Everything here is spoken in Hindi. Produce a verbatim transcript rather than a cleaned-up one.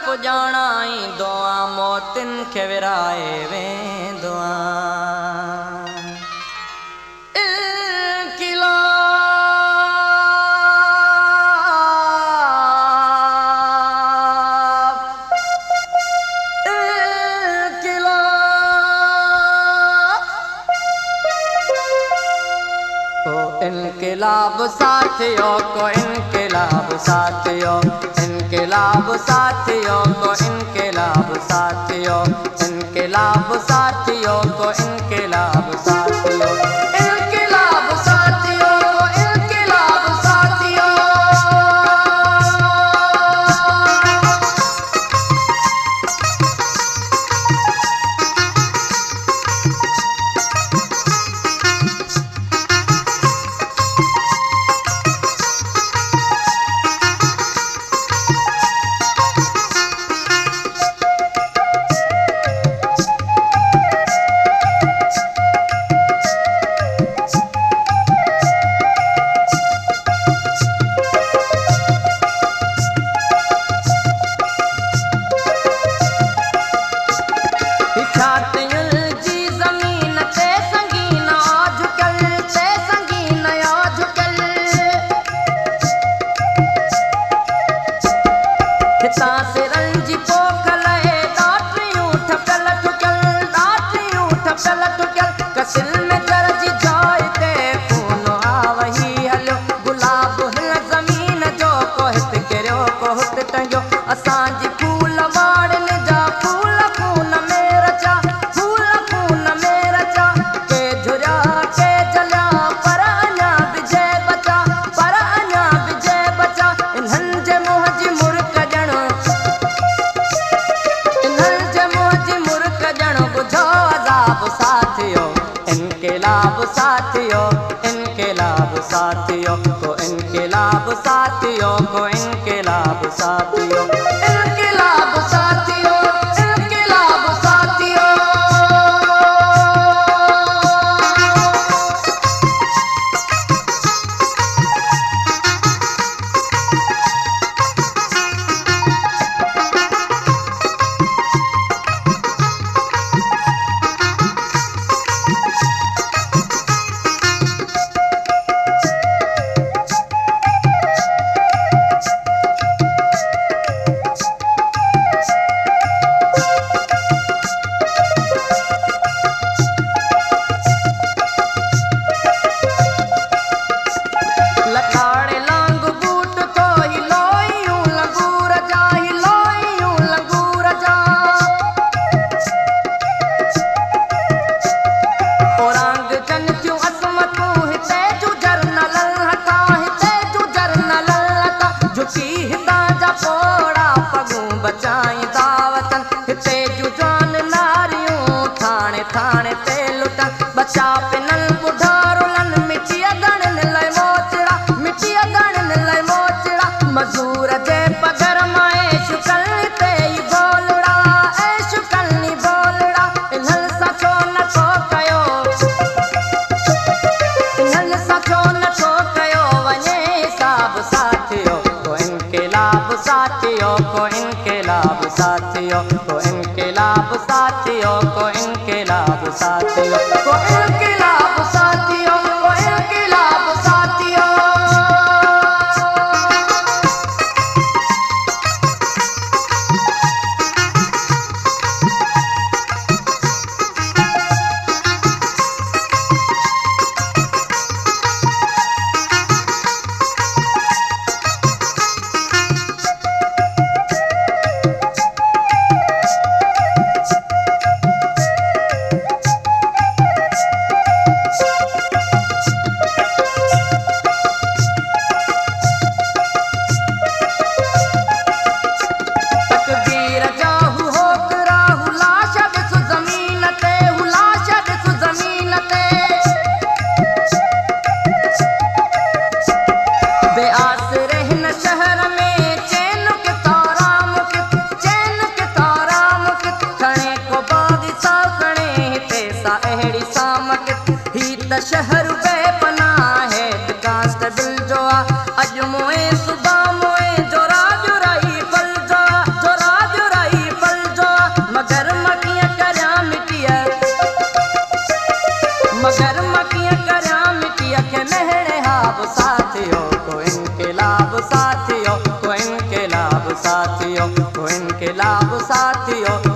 पुजाणाई दुआ मोतिन खे विराए वेंदो इनकलाब साथियों को इनकलाब साथियों इनकलाब साथियों को इनकलाब साथियों इनकलाब साथियों को इनकलाब साथियों इनकलाब साथियों को इनकलाब साथियों इनकलाब साथियों इनकलाब साथियों को इनकलाब साथियों को इनकलाब साथियों इनकलाब साथियों इनकलाब साथियों बचाई दावतन हिते जू जान नारियूं थाने थाने ते लुटन बचा पिनल बुढ़ारुलन मिट्टिया गणन लय मोचड़ा मिट्टिया गणन लय मोचड़ा मजूर जे पगर माए शुकल ते बोलड़ा ए शुकलनी बोलड़ा इन्हल सा छो न छो कयो इन्हल सा छो न छो कयो वने साब साथियों को इनकलाब साथियों को इनकलाब साथियों को इनकलाब साथियों को इनकलाब साथियों को इनकलाब साथियों को इनकलाब साथियों शहर बेपना है कांस्टेबल जो अज मोए सुबह मोए जो राजू राई फल जो जो राजू साथियों, तो इनकलाब साथियों,